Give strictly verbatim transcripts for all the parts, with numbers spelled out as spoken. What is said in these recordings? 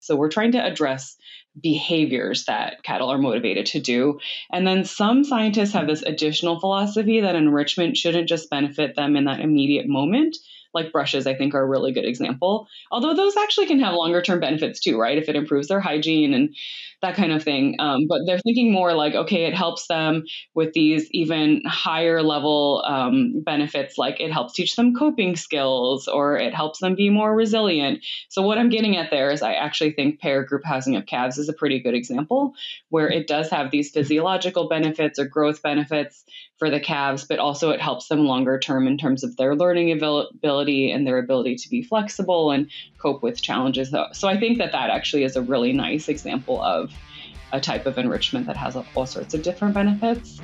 So we're trying to address behaviors that cattle are motivated to do. And then some scientists have this additional philosophy that enrichment shouldn't just benefit them in that immediate moment. Like brushes, I think, are a really good example. Although those actually can have longer term benefits too, right? If it improves their hygiene and that kind of thing. Um, but they're thinking more like, okay, it helps them with these even higher level um, benefits, like it helps teach them coping skills or it helps them be more resilient. So what I'm getting at there is I actually think pair group housing of calves is a pretty good example where it does have these physiological benefits or growth benefits for the calves, but also it helps them longer term in terms of their learning ability and their ability to be flexible and cope with challenges. So I think that that actually is a really nice example of a type of enrichment that has all sorts of different benefits.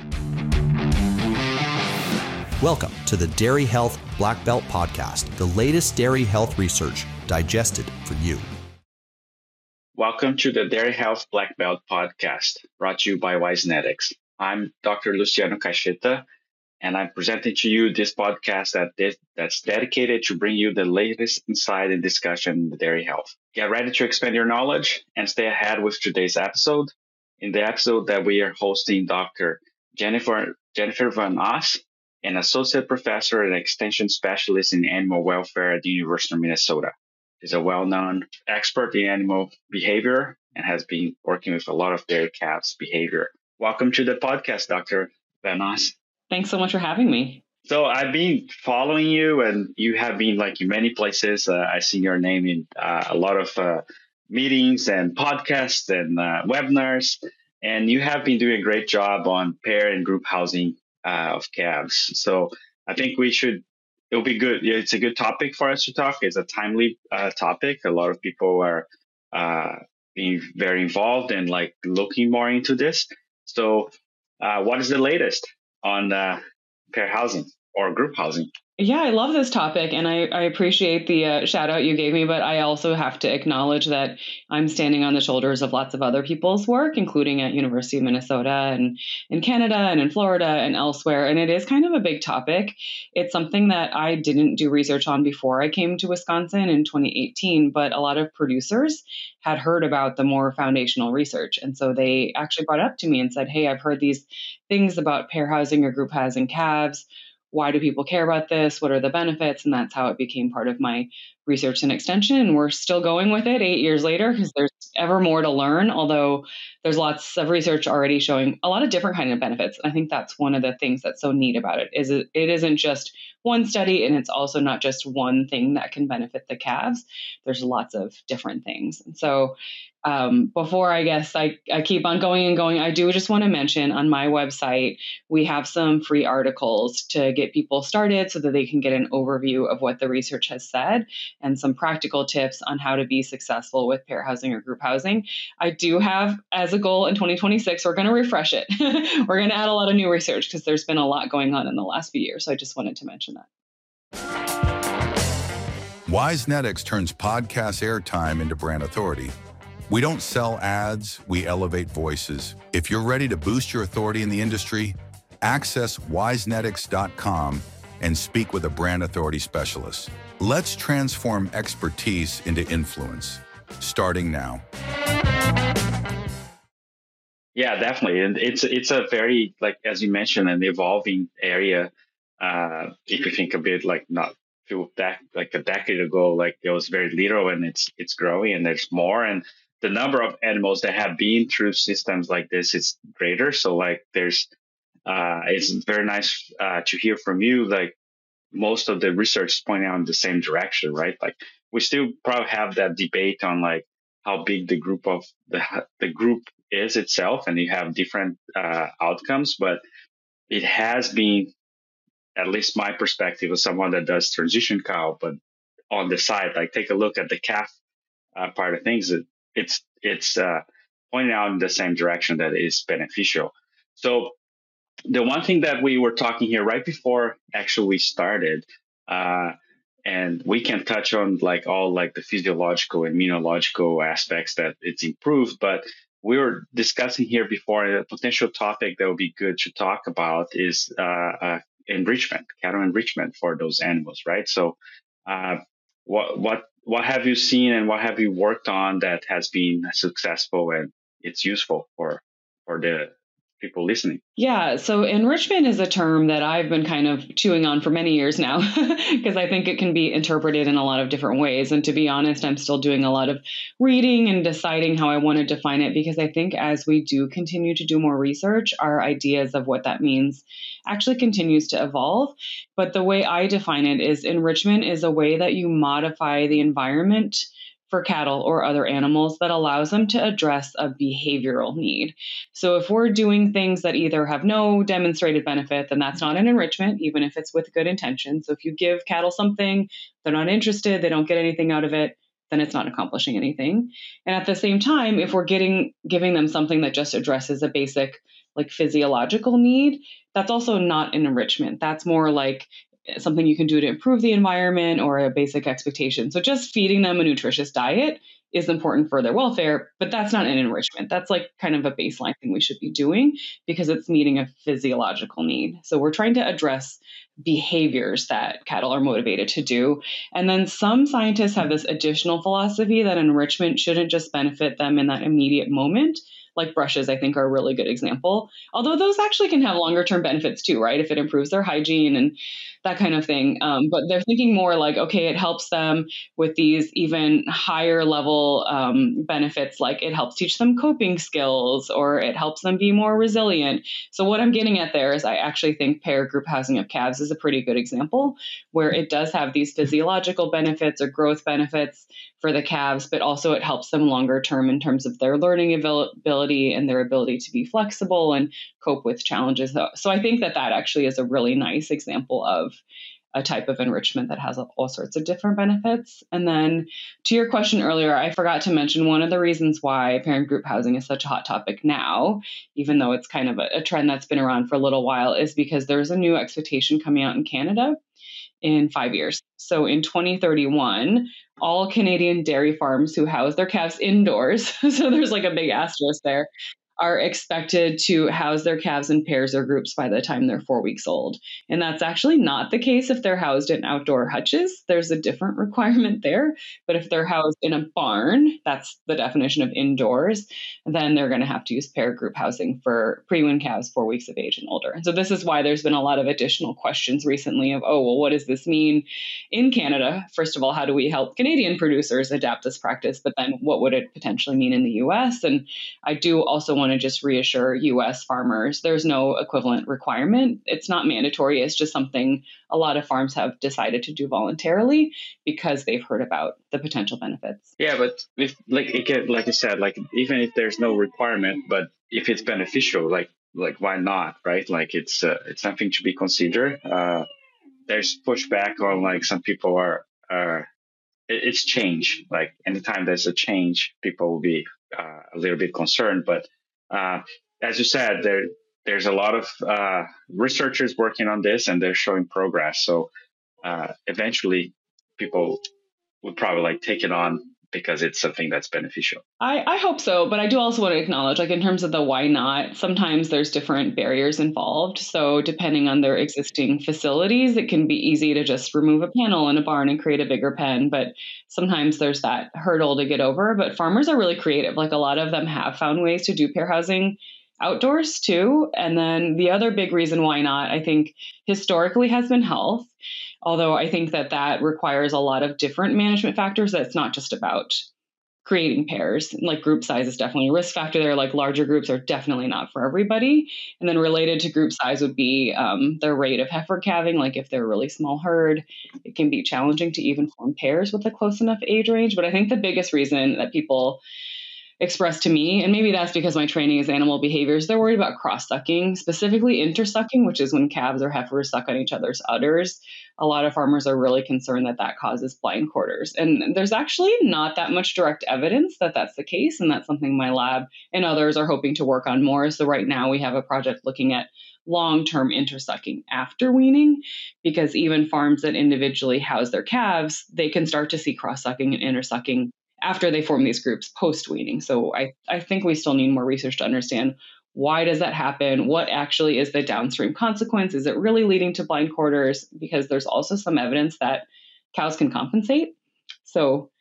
Welcome to the Dairy Health Black Belt Podcast, the latest dairy health research digested for you. Welcome to the Dairy Health Black Belt Podcast, brought to you by WiseNetics. I'm Doctor Luciano Caixeta, and I'm presenting to you this podcast that that's dedicated to bring you the latest insight and discussion in the dairy health. Get ready to expand your knowledge and stay ahead with today's episode. In the episode that we are hosting, Doctor Jennifer Jennifer Van As, an associate professor and extension specialist in animal welfare at the University of Minnesota. She's a well-known expert in animal behavior and has been working with a lot of dairy calves' behavior. Welcome to the podcast, Doctor Van As. Thanks so much for having me. So I've been following you, and you have been like in many places. Uh, I've seen your name in uh, a lot of uh, meetings and podcasts and uh, webinars, and you have been doing a great job on pair and group housing uh, of calves. So I think we should, it'll be good. Yeah, it's a good topic for us to talk. It's a timely uh, topic. A lot of people are uh, being very involved and like looking more into this. So uh, what is the latest on uh, pair housing or group housing? Yeah, I love this topic, and I, I appreciate the uh, shout out you gave me, but I also have to acknowledge that I'm standing on the shoulders of lots of other people's work, including at University of Minnesota and in Canada and in Florida and elsewhere. And it is kind of a big topic. It's something that I didn't do research on before I came to Wisconsin in twenty eighteen, but a lot of producers had heard about the more foundational research. And so they actually brought it up to me and said, hey, I've heard these things about pair housing or group housing calves. Why do people care about this? What are the benefits? And that's how it became part of my research and extension. And we're still going with it eight years later because there's ever more to learn, although there's lots of research already showing a lot of different kind of benefits. And I think that's one of the things that's so neat about it is it, it isn't just one study, and it's also not just one thing that can benefit the calves. There's lots of different things. And so um, before I guess I, I keep on going and going, I do just want to mention on my website, we have some free articles to get people started so that they can get an overview of what the research has said and some practical tips on how to be successful with pair housing or group housing. I do have as a goal in twenty twenty-six, we're going to refresh it. We're going to add a lot of new research because there's been a lot going on in the last few years. So I just wanted to mention that. WiseNetics turns podcast airtime into brand authority. We don't sell ads, we elevate voices. If you're ready to boost your authority in the industry, access wise netics dot com and speak with a brand authority specialist. Let's transform expertise into influence, starting now. Yeah, definitely. And it's it's a very, like, as you mentioned, an evolving area. Uh, if you think a bit like not few dec- like a decade ago, like it was very little, and it's it's growing and there's more. And the number of animals that have been through systems like this is greater. So like there's, uh, it's very nice uh, to hear from you. Like most of the research is pointing out in the same direction, right? Like we still probably have that debate on like how big the group of the the group is itself, and you have different uh, outcomes. But it has been, at least my perspective as someone that does transition cow, but on the side, like take a look at the calf uh, part of things. It, it's it's uh, pointing out in the same direction that is beneficial. So the one thing that we were talking here right before actually we started, uh, and we can touch on like all like the physiological and immunological aspects that it's improved, but we were discussing here before a potential topic that would be good to talk about is uh, uh, enrichment, cattle enrichment for those animals, right? So uh, what what what have you seen and what have you worked on that has been successful and it's useful for for the people listening? Yeah, so enrichment is a term that I've been kind of chewing on for many years now because I think it can be interpreted in a lot of different ways. And to be honest, I'm still doing a lot of reading and deciding how I want to define it, because I think as we do continue to do more research, our ideas of what that means actually continues to evolve. But the way I define it is enrichment is a way that you modify the environment for cattle or other animals that allows them to address a behavioral need. So if we're doing things that either have no demonstrated benefit, then that's not an enrichment, even if it's with good intention. So if you give cattle something, they're not interested, they don't get anything out of it, then it's not accomplishing anything. And at the same time, if we're getting giving them something that just addresses a basic like physiological need, that's also not an enrichment. That's more like something you can do to improve the environment or a basic expectation. So just feeding them a nutritious diet is important for their welfare, but that's not an enrichment. That's like kind of a baseline thing we should be doing because it's meeting a physiological need. So we're trying to address behaviors that cattle are motivated to do. And then some scientists have this additional philosophy that enrichment shouldn't just benefit them in that immediate moment. Like brushes, I think, are a really good example. Although those actually can have longer term benefits too, right? If it improves their hygiene and that kind of thing. Um, but they're thinking more like, okay, it helps them with these even higher level um, benefits, like it helps teach them coping skills or it helps them be more resilient. So what I'm getting at there is I actually think pair group housing of calves is a pretty good example where it does have these physiological benefits or growth benefits for the calves, but also it helps them longer term in terms of their learning ability and their ability to be flexible and cope with challenges. So I think that that actually is a really nice example of a type of enrichment that has all sorts of different benefits. And then to your question earlier, I forgot to mention one of the reasons why parent group housing is such a hot topic now, even though it's kind of a, a trend that's been around for a little while, is because there's a new expectation coming out in Canada in five years. So in twenty thirty-one, all Canadian dairy farms who house their calves indoors, so there's like a big asterisk there, are expected to house their calves in pairs or groups by the time they're four weeks old. And that's actually not the case if they're housed in outdoor hutches. There's a different requirement there. But if they're housed in a barn, that's the definition of indoors, then they're going to have to use pair group housing for pre-wean calves four weeks of age and older. And so this is why there's been a lot of additional questions recently of, oh, well, what does this mean in Canada? First of all, how do we help Canadian producers adapt this practice? But then what would it potentially mean in the U S? And I do also want to just reassure U S farmers, there's no equivalent requirement. It's not mandatory. It's just something a lot of farms have decided to do voluntarily because they've heard about the potential benefits. Yeah, but if like again, like you said, like even if there's no requirement, but if it's beneficial, like like why not, right? Like it's uh, it's something to be considered. Uh, there's pushback on like some people are are it, it's change. Like anytime there's a change, people will be uh, a little bit concerned, but Uh, as you said, there there's a lot of uh, researchers working on this, and they're showing progress. So uh, eventually, people would probably like take it on because it's something that's beneficial. I, I hope so, but I do also want to acknowledge, like in terms of the why not, sometimes there's different barriers involved. So depending on their existing facilities, it can be easy to just remove a panel in a barn and create a bigger pen. But sometimes there's that hurdle to get over. But farmers are really creative. Like a lot of them have found ways to do pair housing outdoors too. And then the other big reason why not, I think historically has been health. Although I think that that requires a lot of different management factors. That's not just about creating pairs. Like group size is definitely a risk factor there. Like larger groups are definitely not for everybody. And then related to group size would be um, the rate of heifer calving. Like if they're a really small herd, it can be challenging to even form pairs with a close enough age range. But I think the biggest reason that people expressed to me, and maybe that's because my training is animal behaviors, they're worried about cross-sucking, specifically intersucking, which is when calves or heifers suck on each other's udders. A lot of farmers are really concerned that that causes blind quarters. And there's actually not that much direct evidence that that's the case. And that's something my lab and others are hoping to work on more. So right now we have a project looking at long-term intersucking after weaning, because even farms that individually house their calves, they can start to see cross-sucking and intersucking after they form these groups post-weaning. So I, I think we still need more research to understand why does that happen? What actually is the downstream consequence? Is it really leading to blind quarters? Because there's also some evidence that cows can compensate. So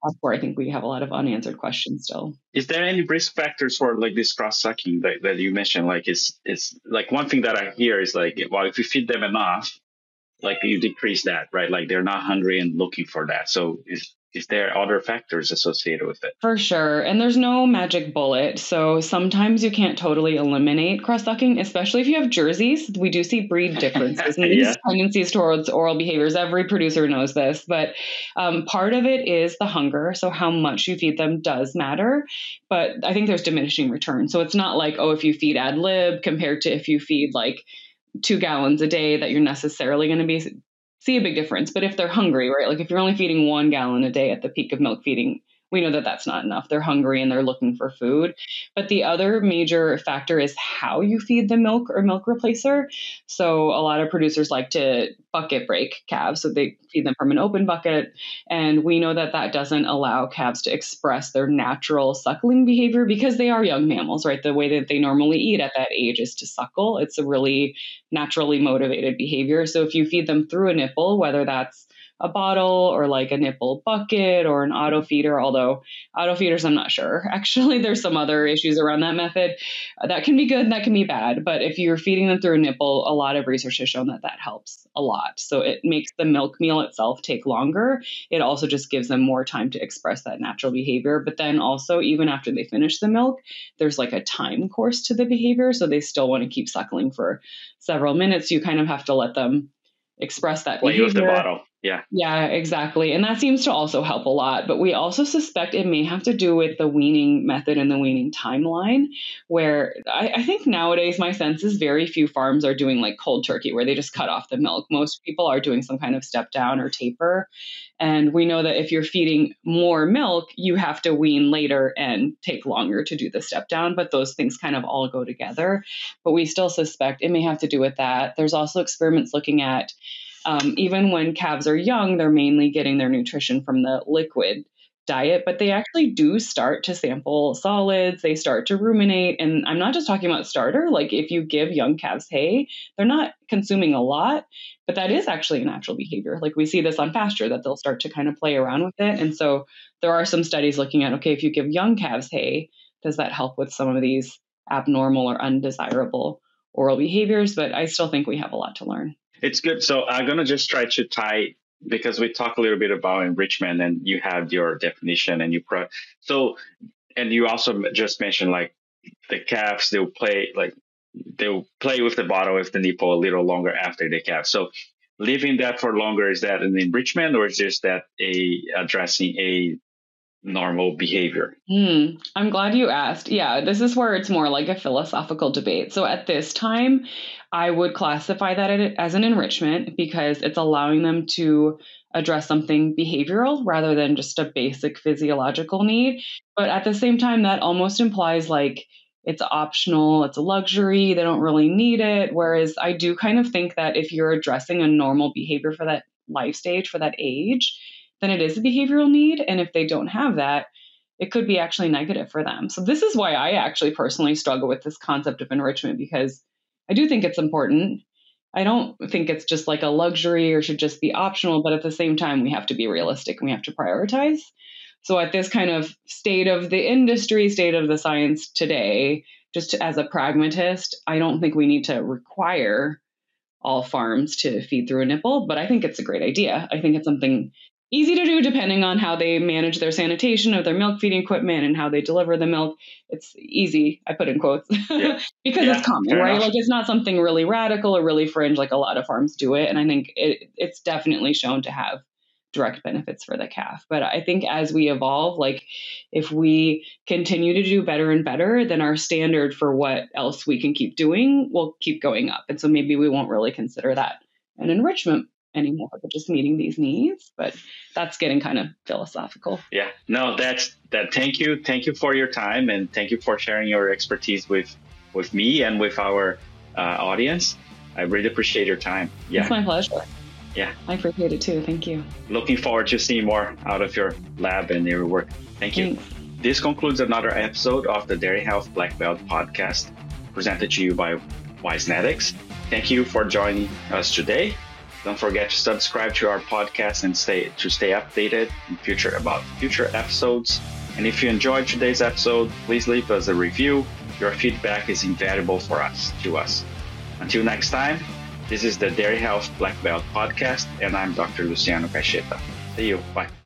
that's where I think we have a lot of unanswered questions still. Is there any risk factors for like this cross-sucking that, that you mentioned? Like, it's, it's like one thing that I hear is like, well, if you feed them enough, like you decrease that, right? Like they're not hungry and looking for that. So is is there other factors associated with it? For sure. And there's no magic bullet. So sometimes you can't totally eliminate cross-sucking, especially if you have jerseys. We do see breed differences in these yeah. tendencies towards oral behaviors. Every producer knows this, but um, part of it is the hunger. So how much you feed them does matter. But I think there's diminishing returns. So it's not like, oh, if you feed ad lib compared to if you feed like two gallons a day that you're necessarily going to be see a big difference. But if they're hungry, right? Like if you're only feeding one gallon a day at the peak of milk feeding, we know that that's not enough. They're hungry and they're looking for food. But the other major factor is how you feed the milk or milk replacer. So a lot of producers like to bucket break calves. So they feed them from an open bucket. And we know that that doesn't allow calves to express their natural suckling behavior because they are young mammals, right? The way that they normally eat at that age is to suckle. It's a really naturally motivated behavior. So if you feed them through a nipple, whether that's a bottle or like a nipple bucket or an auto feeder, although auto feeders, I'm not sure. Actually, there's some other issues around that method. Uh, that can be good and that can be bad. But if you're feeding them through a nipple, a lot of research has shown that that helps a lot. So it makes the milk meal itself take longer. It also just gives them more time to express that natural behavior. But then also, even after they finish the milk, there's like a time course to the behavior. So they still want to keep suckling for several minutes. You kind of have to let them express that Play behavior. with the bottle. Yeah. Yeah, exactly. And that seems to also help a lot. But we also suspect it may have to do with the weaning method and the weaning timeline, where I, I think nowadays my sense is very few farms are doing like cold turkey, where they just cut off the milk. Most people are doing some kind of step down or taper. And we know that if you're feeding more milk, you have to wean later and take longer to do the step down. But those things kind of all go together. But we still suspect it may have to do with that. There's also experiments looking at Um, even when calves are young, they're mainly getting their nutrition from the liquid diet, but they actually do start to sample solids. They start to ruminate. And I'm not just talking about starter. Like if you give young calves hay, they're not consuming a lot, but that is actually a natural behavior. Like we see this on pasture, that they'll start to kind of play around with it. And so there are some studies looking at, okay, if you give young calves hay, does that help with some of these abnormal or undesirable oral behaviors? But I still think we have a lot to learn. It's good. So I'm going to just try to tie, because we talk a little bit about enrichment and you have your definition and you pro. So, and you also just mentioned like the calves, they'll play, like they'll play with the bottle, with the nipple a little longer after the calf. So leaving that for longer, is that an enrichment or is just that a addressing a normal behavior? Hmm. I'm glad you asked. Yeah, this is where it's more like a philosophical debate. So at this time, I would classify that as an enrichment because it's allowing them to address something behavioral rather than just a basic physiological need. But at the same time, that almost implies like it's optional, it's a luxury, they don't really need it. Whereas I do kind of think that if you're addressing a normal behavior for that life stage, for that age, then it is a behavioral need. And if they don't have that, it could be actually negative for them. So this is why I actually personally struggle with this concept of enrichment, because I do think it's important. I don't think it's just like a luxury or should just be optional, but at the same time, we have to be realistic and we have to prioritize. So at this kind of state of the industry, state of the science today, just as a pragmatist, I don't think we need to require all farms to feed through a nipple, but I think it's a great idea. I think it's something easy to do depending on how they manage their sanitation of their milk feeding equipment and how they deliver the milk. It's easy, I put in quotes, yeah. because yeah, it's common, right? Enough. Like it's not something really radical or really fringe like a lot of farms do it. And I think it, it's definitely shown to have direct benefits for the calf. But I think as we evolve, like if we continue to do better and better, then our standard for what else we can keep doing will keep going up. And so maybe we won't really consider that an enrichment anymore, but just meeting these needs. But that's getting kind of philosophical. Yeah, no, that's that. Thank you. Thank you for your time. And thank you for sharing your expertise with, with me and with our uh, audience. I really appreciate your time. Yeah. It's my pleasure. Yeah. I appreciate it too. Thank you. Looking forward to seeing more out of your lab and your work. Thank you. Thanks. This concludes another episode of the Dairy Health Black Belt podcast, presented to you by Wisenetics. Thank you for joining us today. Don't forget to subscribe to our podcast and stay to stay updated in future about future episodes. And if you enjoyed today's episode, please leave us a review. Your feedback is invaluable for us to us. Until next time, this is the Dairy Health Black Belt Podcast, and I'm Doctor Luciano Caixeta. See you. Bye.